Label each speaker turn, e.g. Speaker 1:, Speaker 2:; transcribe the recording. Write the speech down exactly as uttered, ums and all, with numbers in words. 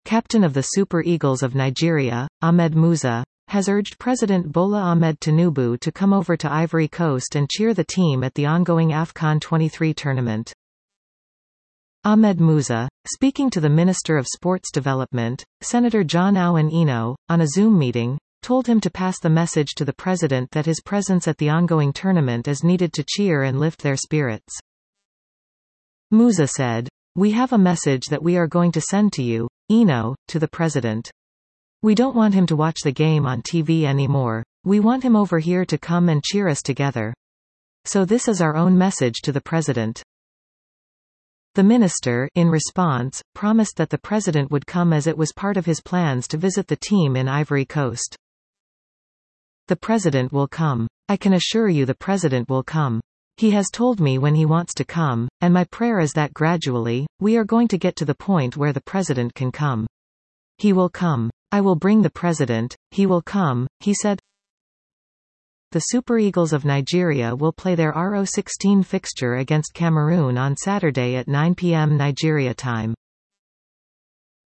Speaker 1: captain of the Super Eagles of Nigeria, Ahmed Musa, has urged President Bola Ahmed Tinubu to come over to Ivory Coast and cheer the team at the ongoing AFCON twenty-three tournament. Ahmed Musa, speaking to the Minister of Sports Development, Senator John Owen Eno, on a Zoom meeting, told him to pass the message to the president that his presence at the ongoing tournament is needed to cheer and lift their spirits. Musa said, "We have a message that we are going to send to you, Eno, to the president. We don't want him to watch the game on T V anymore. We want him over here to come and cheer us together. So this is our own message to the president." The minister, in response, promised that the president would come as it was part of his plans to visit the team in Ivory Coast. "The president will come. I can assure you the president will come. He has told me when he wants to come, and my prayer is that gradually, we are going to get to the point where the president can come. He will come. I will bring the president, he will come," he said. The Super Eagles of Nigeria will play their R O sixteen fixture against Cameroon on Saturday at nine p m Nigeria time.